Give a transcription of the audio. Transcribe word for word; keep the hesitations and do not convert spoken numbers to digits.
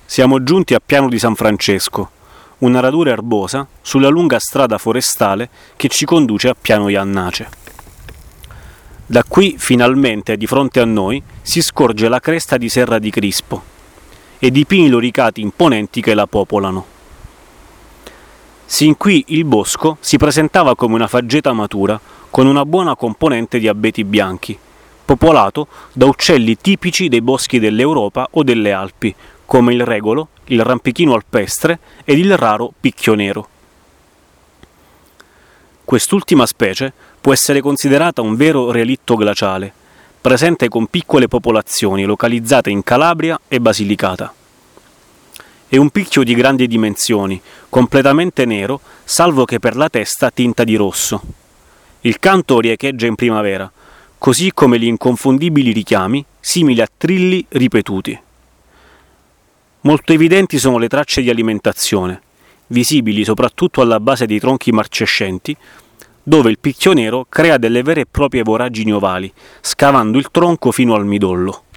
Siamo giunti a Piano di San Francesco, una radura erbosa sulla lunga strada forestale che ci conduce a Piano Iannace. Da qui, finalmente, di fronte a noi, si scorge la cresta di Serra di Crispo ed i pini loricati imponenti che la popolano. Sin qui il bosco si presentava come una faggeta matura con una buona componente di abeti bianchi, popolato da uccelli tipici dei boschi dell'Europa o delle Alpi, come il regolo, il rampichino alpestre ed il raro picchio nero. Quest'ultima specie può essere considerata un vero relitto glaciale, presente con piccole popolazioni localizzate in Calabria e Basilicata. È un picchio di grandi dimensioni, completamente nero, salvo che per la testa tinta di rosso. Il canto riecheggia in primavera, così come gli inconfondibili richiami, simili a trilli ripetuti. Molto evidenti sono le tracce di alimentazione, visibili soprattutto alla base dei tronchi marcescenti, dove il picchio nero crea delle vere e proprie voragini ovali, scavando il tronco fino al midollo.